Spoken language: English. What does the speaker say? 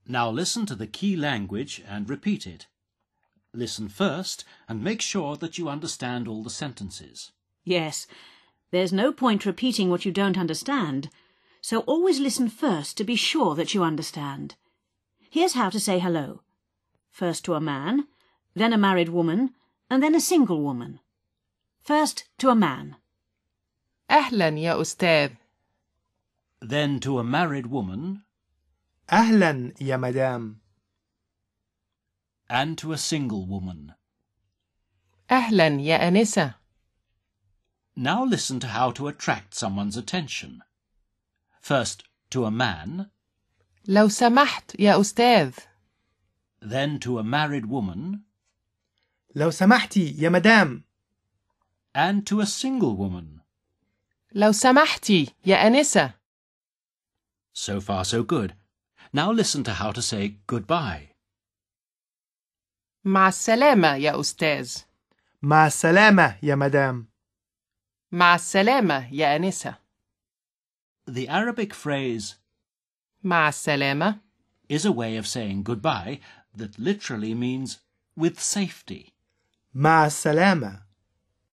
Now listen to the key language and repeat it. Listen first and make sure that you understand all the sentences. Yes, there's no point repeating what you don't understand, so always listen first to be sure that you understand. Here's how to say hello. First to a man, then a married woman, and then a single woman. First to a man. أهلا يا أستاذ. Then to a married woman. أهلا يا مدام. And to a single woman. أهلا يا أنسة. Now listen to how to attract someone's attention. First to a man. لو سمحت يا أستاذ. Then to a married woman. لو سمحتي يا مدام. And to a single woman. لو سمحتي يا أنسة. So far so good. Now listen to how to say goodbye. مع السلامة يا أستاذ. مع السلامة يا مدام. مع السلامة يا أنسة. The Arabic phrase مع السلامة is a way of saying goodbye that literally means with safety. مع السلامة.